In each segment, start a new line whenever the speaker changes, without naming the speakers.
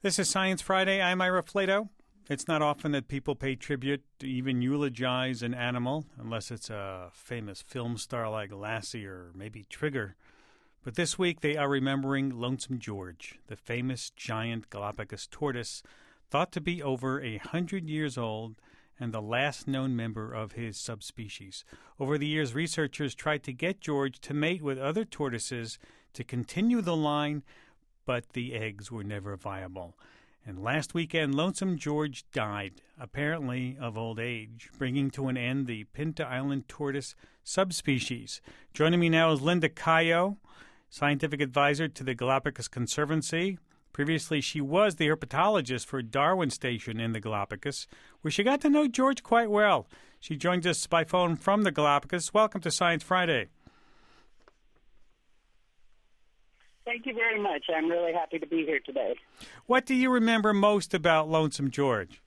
This is Science Friday. I'm Ira Flato. It's not often that people pay tribute to even eulogize an animal, unless it's a famous film star like Lassie or maybe Trigger. But this week they are remembering Lonesome George, the famous giant Galapagos tortoise, thought to be over 100 years old and the last known member of his subspecies. Over the years, researchers tried to get George to mate with other tortoises to continue the line, but the eggs were never viable. And last weekend, Lonesome George died, apparently of old age, bringing to an end the Pinta Island tortoise subspecies. Joining me now is Linda Cayo, scientific advisor to the Galapagos Conservancy. Previously, she was the herpetologist for Darwin Station in the Galapagos, where she got to know George quite well. She joins us by phone from the Galapagos. Welcome to Science Friday.
Thank you very much. I'm really happy to be here today.
What do you remember most about Lonesome George?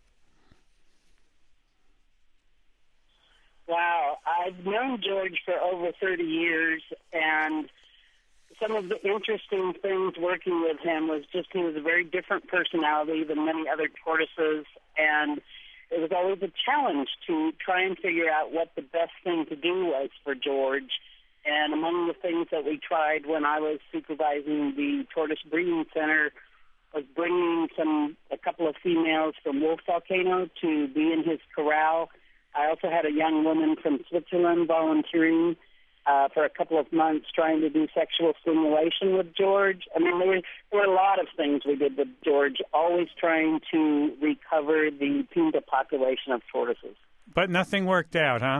Wow. I've known George for over 30 years, and some of the interesting things working with him was just he was a very different personality than many other tortoises, and it was always a challenge to try and figure out what the best thing to do was for George. And among the things that we tried when I was supervising the Tortoise Breeding Center was bringing a couple of females from Wolf Volcano to be in his corral. I also had a young woman from Switzerland volunteering for a couple of months trying to do sexual stimulation with George. I mean, there were a lot of things we did with George, always trying to recover the Pinta population of tortoises.
But nothing worked out, huh?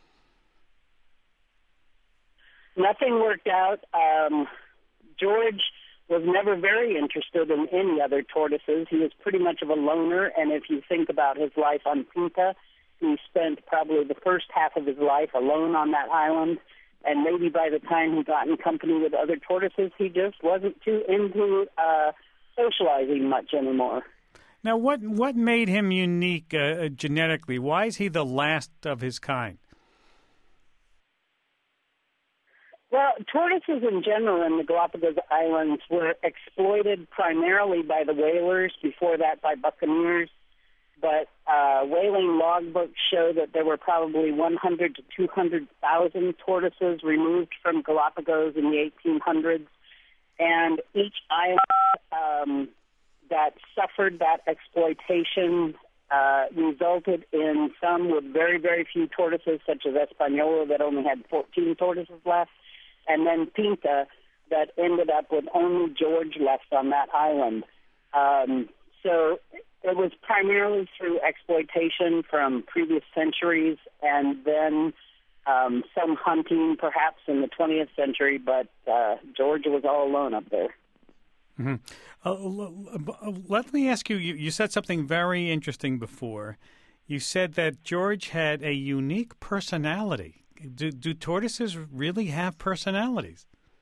Nothing worked out. George was never very interested in any other tortoises. He was pretty much of a loner, and if you think about his life on Pinta, he spent probably the first half of his life alone on that island, and maybe by the time he got in company with other tortoises, he just wasn't too into socializing much anymore.
Now, what made him unique genetically? Why is he the last of his kind?
Well, tortoises in general in the Galapagos Islands were exploited primarily by the whalers, before that by buccaneers. But whaling logbooks show that there were probably 100 to 200,000 tortoises removed from Galapagos in the 1800s. And each island that suffered that exploitation resulted in some with very, very few tortoises, such as Española, that only had 14 tortoises left, and then Pinta, that ended up with only George left on that island. So it was primarily through exploitation from previous centuries, and then some hunting perhaps in the 20th century, but George was all alone up there.
Mm-hmm. Let me ask you, you said something very interesting before. You said that George had a unique personality. Do tortoises really have personalities?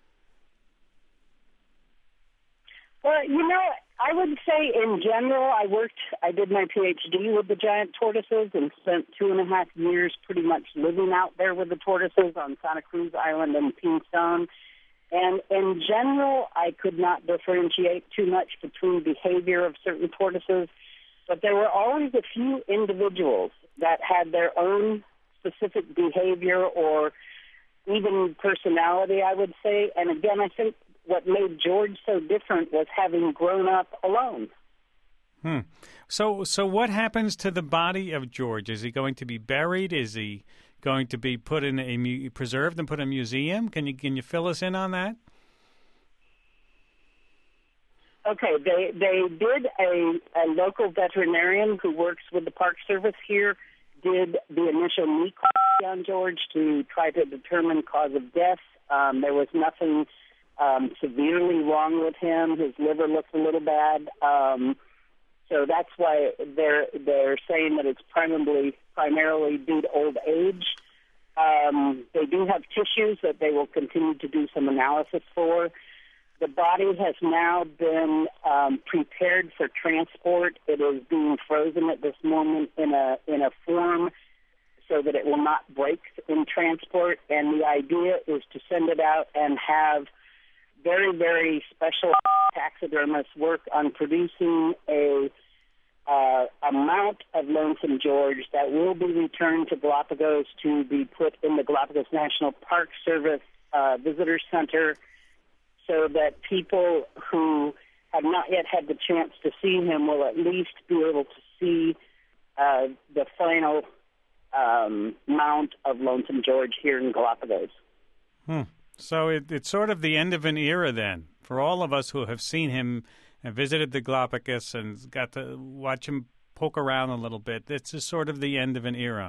Well, I would say in general, I did my PhD with the giant tortoises and spent 2.5 years pretty much living out there with the tortoises on Santa Cruz Island and Pinzón. And in general, I could not differentiate too much between behavior of certain tortoises, but there were always a few individuals that had their own specific behavior or even personality, I would say. And again, I think what made George so different was having grown up alone.
So what happens to the body of George? Is he going to be buried? Is he going to be put in preserved and put in a museum? Can you fill us in on that?
Okay, they did a local veterinarian who works with the Park Service here did the initial necropsy on George to try to determine cause of death. There was nothing severely wrong with him. His liver looked a little bad. So that's why they're saying that it's primarily due to old age. They do have tissues that they will continue to do some analysis for. The body has now been prepared for transport. It is being frozen at this moment in a form so that it will not break in transport. And the idea is to send it out and have very, very special taxidermists work on producing a amount of Lonesome George that will be returned to Galapagos to be put in the Galapagos National Park Service Visitor Center, so that people who have not yet had the chance to see him will at least be able to see the final mount of Lonesome George here in Galapagos.
So it's sort of the end of an era then, for all of us who have seen him and visited the Galapagos and got to watch him poke around a little bit. It's just sort of the end of an era.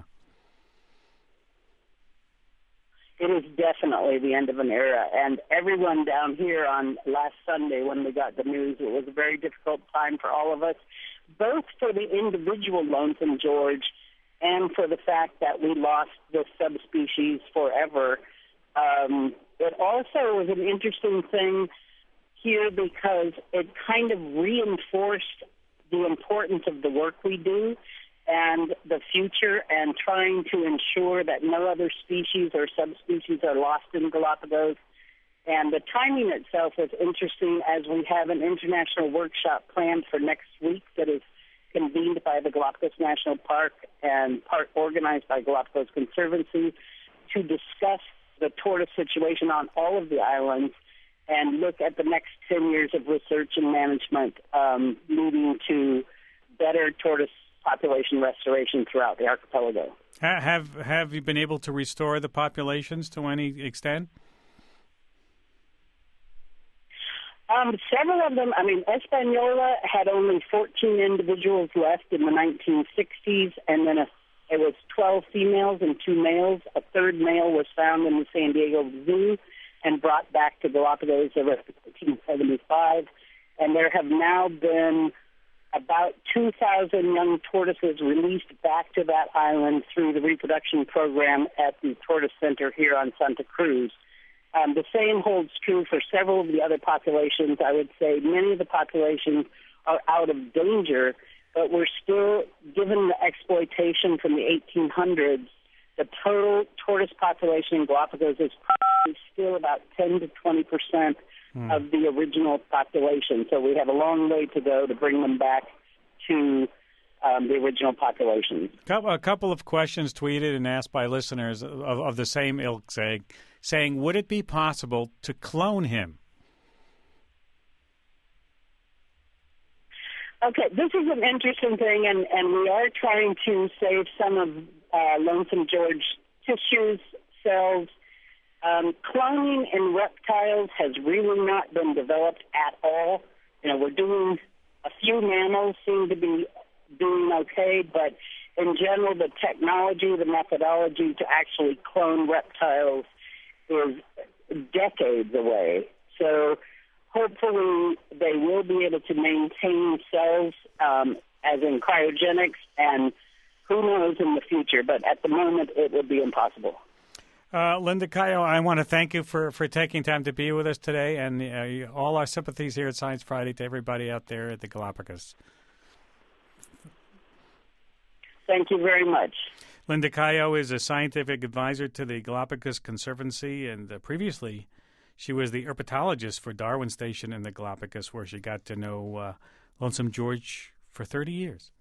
It is definitely the end of an era, and everyone down here on last Sunday when we got the news, it was a very difficult time for all of us, both for the individual Lonesome George and for the fact that we lost the subspecies forever. It also was an interesting thing here because it kind of reinforced the importance of the work we do and the future, and trying to ensure that no other species or subspecies are lost in Galapagos. And the timing itself was interesting, as we have an international workshop planned for next week that is convened by the Galapagos National Park and part organized by Galapagos Conservancy to discuss the tortoise situation on all of the islands and look at the next 10 years of research and management leading to better tortoise population restoration throughout the archipelago.
Have you been able to restore the populations to any extent?
Several of them, Española had only 14 individuals left in the 1960s, and then it was 12 females and 2 males. A third male was found in the San Diego Zoo and brought back to Galapagos in 1975. And there have now been about 2,000 young tortoises released back to that island through the reproduction program at the Tortoise Center here on Santa Cruz. The same holds true for several of the other populations. I would say many of the populations are out of danger, but we're still, given the exploitation from the 1800s, the total tortoise population in Galapagos is probably still about 10 to 20% of the original population. So we have a long way to go to bring them back to the original population.
A couple of questions tweeted and asked by listeners of the same ilk, saying, would it be possible to clone him?
Okay, this is an interesting thing, and we are trying to save some of Lonesome George tissues, cells. Cloning in reptiles has really not been developed at all. We're doing a few mammals seem to be doing okay, but in general, the technology, the methodology to actually clone reptiles is decades away. So hopefully they will be able to maintain cells as in cryogenics, and who knows in the future, but at the moment it would be impossible.
Linda Cayo, I want to thank you for taking time to be with us today, and all our sympathies here at Science Friday to everybody out there at the Galapagos.
Thank you very much.
Linda Cayo is a scientific advisor to the Galapagos Conservancy, and previously she was the herpetologist for Darwin Station in the Galapagos, where she got to know Lonesome George for 30 years.